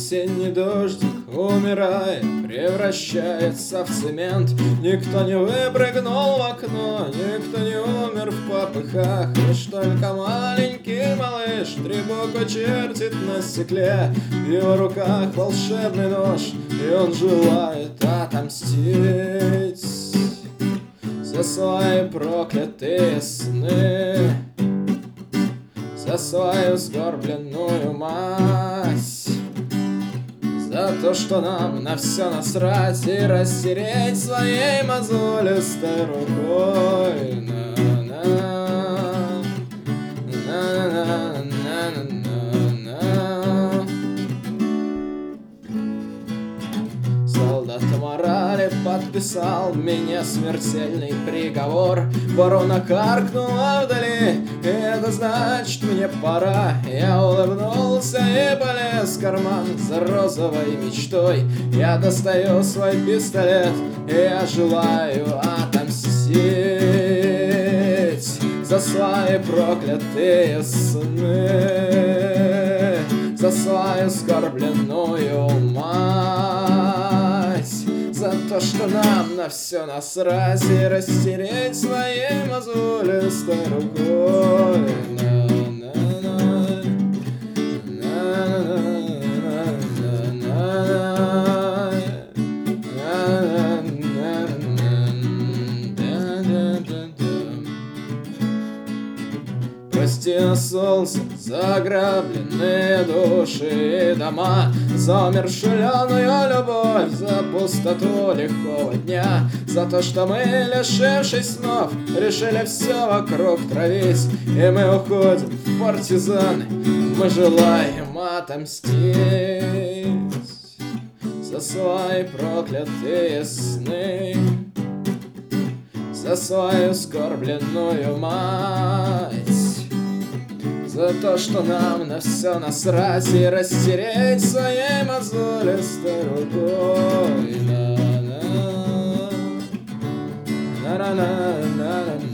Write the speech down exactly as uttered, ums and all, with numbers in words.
Весенний дождик, умирая, превращается в цемент. Никто не выпрыгнул в окно, никто не умер в попыхах. Лишь только маленький малыш три буквы чертит на стекле. В его руках волшебный нож, и он желает отомстить за свои проклятые сны, за свою сгорбленную мать, за то, что нам на все насрать и растереть своей мозолистой рукой. На-на, на-на-на-на-на-на. Солдат морали подписал мне смертельный приговор. Ворона каркнула вдали, и это значит, мне пора. Я улыбнулся и полез в карман за розовой мечтой. Я достаю свой пистолет, и я желаю отомстить за свои проклятые сны, за свою скорбленную мать, за то, что нам на все насрать и растереть своей мозолистой рукой. Прости, солнце, заграбленные души и дома, за умершленную любовь, за пустоту лихого дня, за то, что мы, лишившись снов, решили все вокруг травить. И мы уходим в партизаны, мы желаем отомстить за свои проклятые сны, за свою скорбленную мать, за то, что нам на все насрать и растереть своей мозолистой рукой. На-на, на-на-на-на-на.